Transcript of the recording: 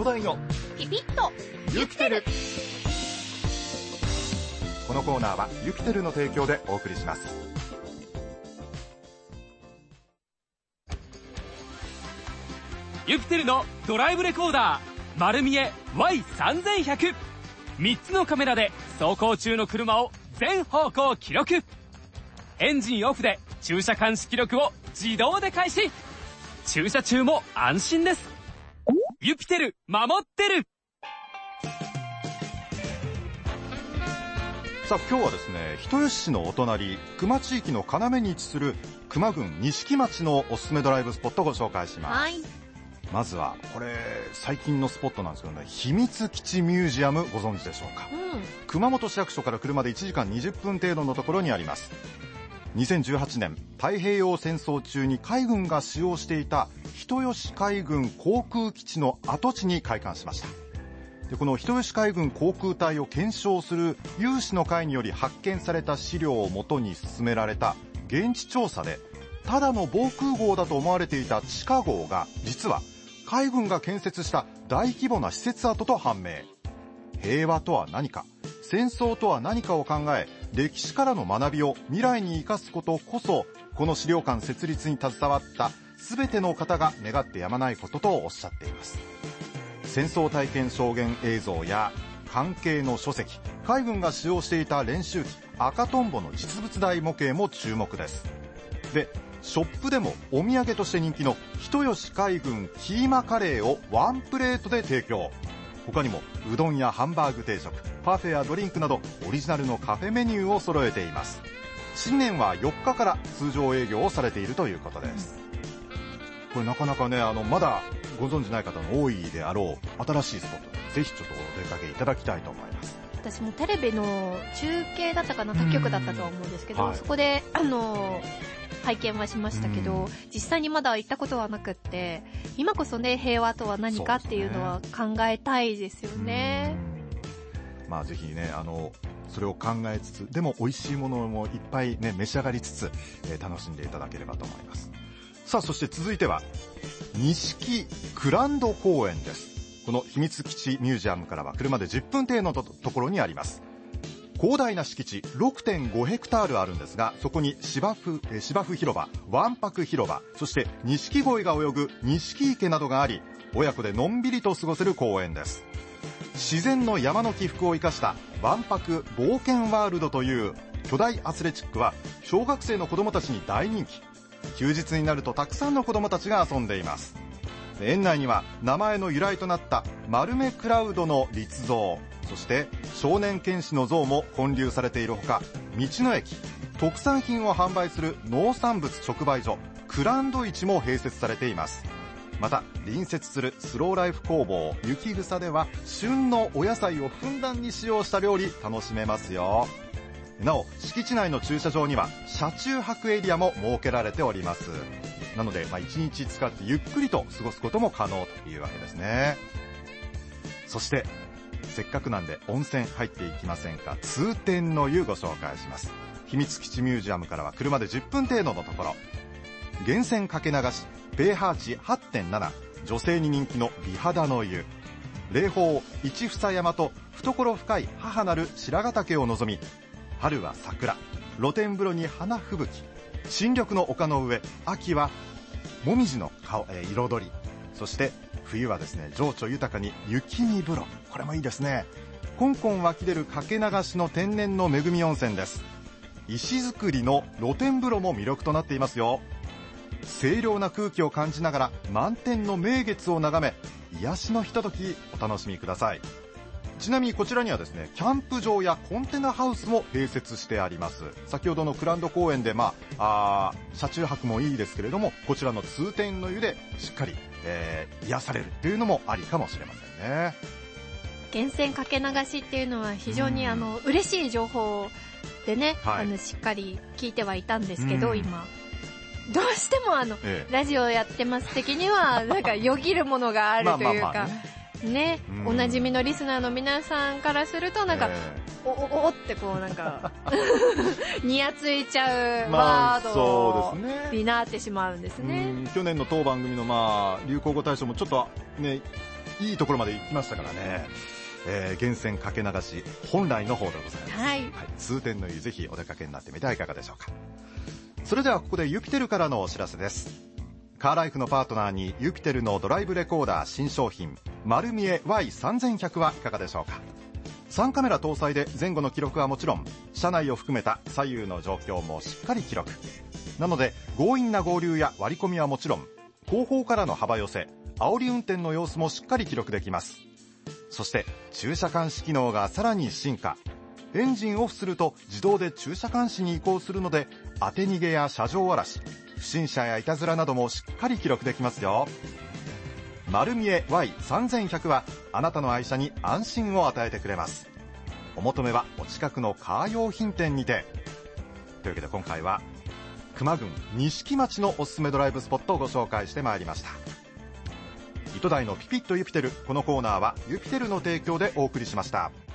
巨大のピピッとユピテル。このコーナーはユピテルの提供でお送りします。 ユピテルのドライブレコーダー丸見え Y3100、 3つのカメラで走行中の車を全方向記録。エンジンオフで駐車監視記録を自動で開始。駐車中も安心です。ユピテル守ってる。 さあ今日はですね、人吉市のお隣球磨地域の要に位置する球磨郡錦町のおすすめドライブスポットをご紹介します。はい、まずはこれ最近のスポットなんですけどね、秘密基地ミュージアムご存知でしょうか。熊本市役所から車で1時間20分程度のところにあります。2018年太平洋戦争中に海軍が使用していた人吉海軍航空基地の跡地に開館しました。でこの人吉海軍航空隊を検証する有志の会により発見された資料をもとに進められた現地調査で、ただの防空壕だと思われていた地下壕が実は海軍が建設した大規模な施設跡と判明。平和とは何か、戦争とは何かを考え、歴史からの学びを未来に生かすことこそ、この資料館設立に携わった全ての方が願ってやまないこととおっしゃっています。戦争体験証言映像や関係の書籍、海軍が使用していた練習機赤とんぼの実物大模型も注目です。でショップでもお土産として人気の人吉海軍キーマカレーをワンプレートで提供。他にもうどんやハンバーグ定食、パフェやドリンクなどオリジナルのカフェメニューを揃えています。新年は4日から通常営業をされているということです。これなかなかね、まだご存知ない方の多いであろう新しいスポットで、ぜひちょっとお出かけいただきたいと思います。 私もテレビの中継だったかな、他局だったとは思うんですけど、そこで拝見はしましたけど、実際にまだ行ったことはなくって、今こそね、平和とは何かっていうのは考えたいですよね。 まあぜひね、それを考えつつ、でも美味しいものもいっぱいね召し上がりつつ、楽しんでいただければと思います。さあそして続いては錦グランド公園です。この秘密基地ミュージアムからは車で10分程度のところにあります。広大な敷地 6.5 ヘクタールあるんですが、そこに芝生広場、わんぱく広場、そして錦鯉が泳ぐ錦池などがあり、親子でのんびりと過ごせる公園です。自然の山の起伏を生かしたわんぱく冒険ワールドという巨大アスレチックは小学生の子どもたちに大人気。休日になるとたくさんの子どもたちが遊んでいます。園内には名前の由来となった丸目クラウドの立像、そして少年剣士の像も建立されているほか、道の駅、特産品を販売する農産物直売所クランド市も併設されています。また隣接するスローライフ工房雪草では旬のお野菜をふんだんに使用した料理楽しめますよ。なお敷地内の駐車場には車中泊エリアも設けられております。なので、1日使ってゆっくりと過ごすことも可能というわけですね。そしてせっかくなんで温泉入っていきませんか。通天の湯ご紹介します。秘密基地ミュージアムからは車で10分程度のところ、源泉かけ流し pH 値 8.7、 女性に人気の美肌の湯、霊峰一房山と懐深い母なる白髪岳を望み、春は桜、露天風呂に花吹雪、新緑の丘の上、秋はもみじの彩り、そして冬はですね、情緒豊かに雪見風呂、これもいいですね。コンコン湧き出るかけ流しの天然の恵み温泉です。石造りの露天風呂も魅力となっていますよ。清涼な空気を感じながら満天の名月を眺め、癒しのひとときお楽しみください。ちなみにこちらにはですね、キャンプ場やコンテナハウスも併設してあります。先ほどのクランド公園で車中泊もいいですけれども、こちらの通天の湯でしっかり、癒されるっていうのもありかもしれませんね。 源泉かけ流しっていうのは非常に嬉しい情報でね、しっかり聞いてはいたんですけど、今どうしてもラジオやってます的にはなんかよぎるものがあるというかね、おなじみのリスナーの皆さんからするとなんか、おってこうなんかにやついちゃうワードになってしまうんですね。 去年の当番組の流行語大賞もちょっとね、 いいところまで行きましたからね。源泉かけ流し本来の方でございます。 はい。 通天の湯、ぜひお出かけになってみてはいかがでしょうか。それではここでユピテルからのお知らせです。カーライフのパートナーにユピテルのドライブレコーダー新商品丸見え Y3100 はいかがでしょうか。3カメラ搭載で前後の記録はもちろん、車内を含めた左右の状況もしっかり記録。なので強引な合流や割り込みはもちろん、後方からの幅寄せ、煽り運転の様子もしっかり記録できます。そして駐車監視機能がさらに進化。エンジンオフすると自動で駐車監視に移行するので、当て逃げや車上荒らし、不審者やいたずらなどもしっかり記録できますよ。丸見え Y3100 はあなたの愛車に安心を与えてくれます。お求めはお近くのカー用品店にて。というわけで今回は球磨郡錦町のおすすめドライブスポットをご紹介してまいりました。糸台のピピッとユピテル、このコーナーはユピテルの提供でお送りしました。